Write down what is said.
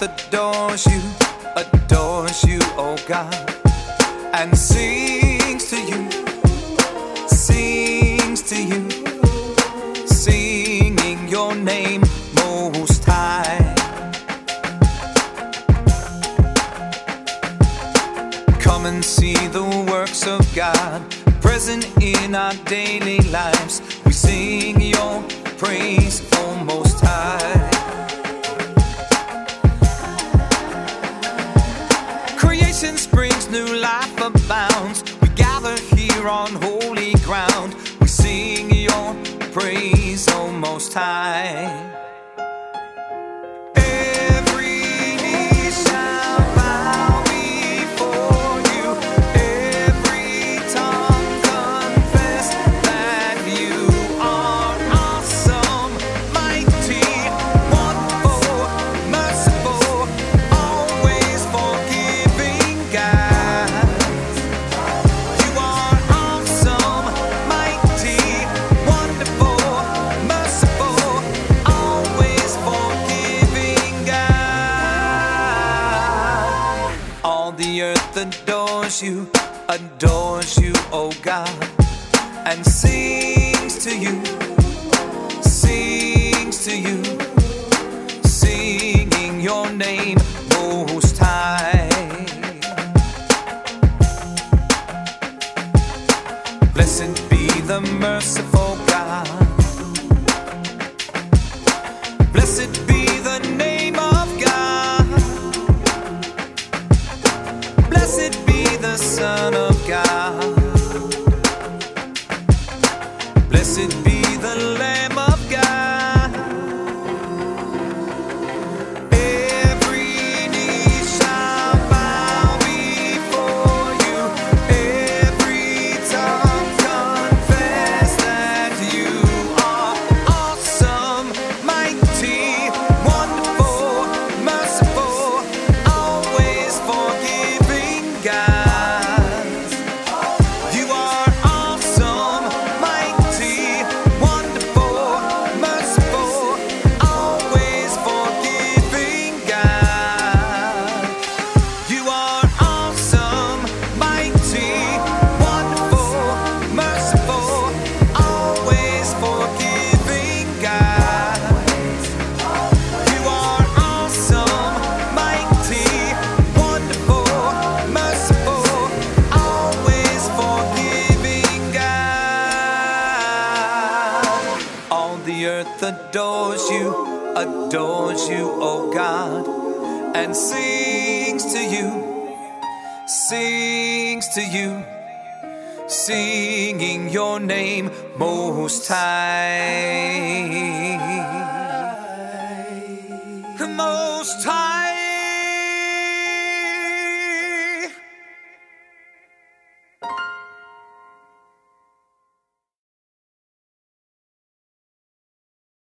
adores you, oh God, and sings to you, singing your name most high. Come and see the works of God present in our daily lives. We sing your praise, oh most high. Creation springs, new life abounds. We gather here on holy ground. We sing your praise, oh most high. The earth adores you, oh God, and sings to you, singing your name most high. Blessed be the merciful God. Blessed be the name of God. Blessed be the Son of God. Blessed be the Lamb of God. Every knee shall bow before you. Every tongue confess that you are awesome, mighty, wonderful, merciful, always forgiving God. You are awesome, mighty, wonderful, merciful, always forgiving God. You are awesome, mighty, wonderful, merciful, always forgiving God. You are awesome, mighty, wonderful, merciful, always forgiving God. All the earth adores you, oh God, and sings to you, singing your name most high.